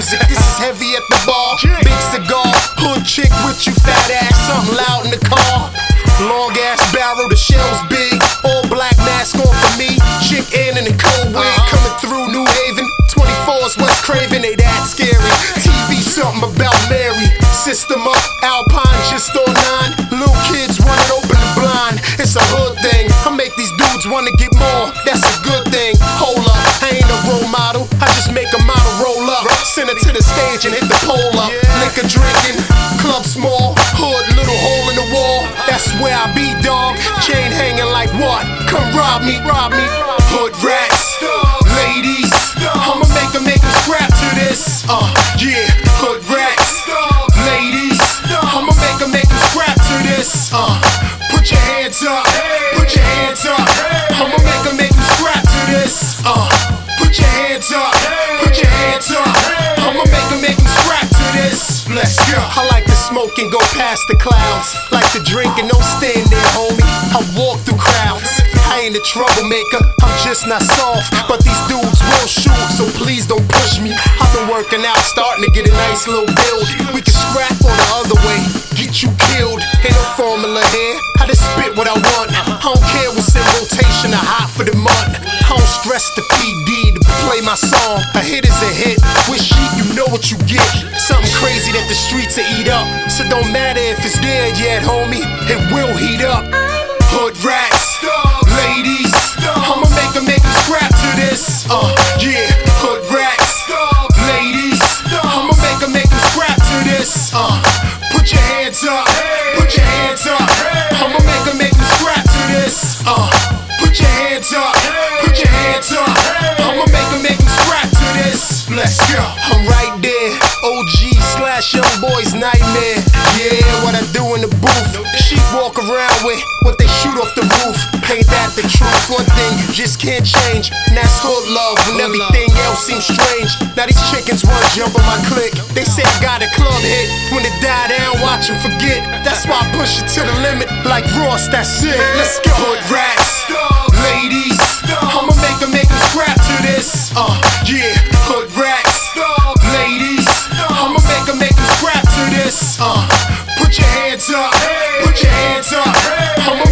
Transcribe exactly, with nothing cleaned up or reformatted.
music. This is heavy at the bar. Big cigar, hood chick with you fat ass, something loud in the car. Long ass barrel, the shell's big. All black mask on for me. Chick in in the cold wig, coming through New Haven. twenty-fours what's craving, they that scary. T V something about Mary. System up, Alpine just on nine. Little kids running open the blind. It's a hood thing. I make these dudes wanna get more. That's a good thing. Hold up, I ain't a role model. I just make a model roll up. Send it to the stage and hit the pole up. Liquor drinking, club small, hood little hole in the wall. That's where I be, dog. Chain hanging like what? Come rob me, rob me. Hood rats, ladies. I'ma make them make them scrap to this. Uh, yeah, hood rats, ladies. I'ma make them make them scrap to this. Uh, put your hands up, put your hands up. I'ma make them make them scrap to this. Uh, put your hands up, put your hands up. I'ma make them make them scrap to this. Let's go. I like to smoke and go past the clouds. Like to drink and don't stand there, homie. I walk through crowds. I ain't a troublemaker, I'm just not soft. But these dudes will shoot, so please don't push me. I've been working out, starting to get a nice little build. We can scrap on the other way, get you killed. Ain't no formula here, I just spit what I want. I don't care what's in rotation or hot for the month. I don't stress the P D to play my song. A hit is a hit, with sheet you know what you get. Something crazy that the streets will eat up. So don't matter if it's there yet, homie, it will heat up. Hood rats, ladies, I'ma make them make them scrap to this. Uh, yeah, hood rats, ladies, I'ma make them make them scrap to this. Uh, put your hands up, put your hands up. I'ma make them make them scrap to this. Uh, put your hands up, put your hands up. I'ma make them make them scrap to this. Let's go. I'm right there, O G slash young boy's nightmare. Yeah, what I do in the booth. Sheep walk around with what they shoot off the roof. Ain't that the truth? One thing you just can't change, and that's hood love when everything else seems strange. Now these chickens wanna jump on my clique. They say I got a club hit. When it die down, watch them forget. That's why I push it to the limit. Like Ross, that's it. Let's go. Hood rats, ladies, I'ma make them make them scrap to this. Uh, yeah, hood rats, ladies, I'ma make them make them scrap to this. Uh, put your hands up, put your hands up. I'ma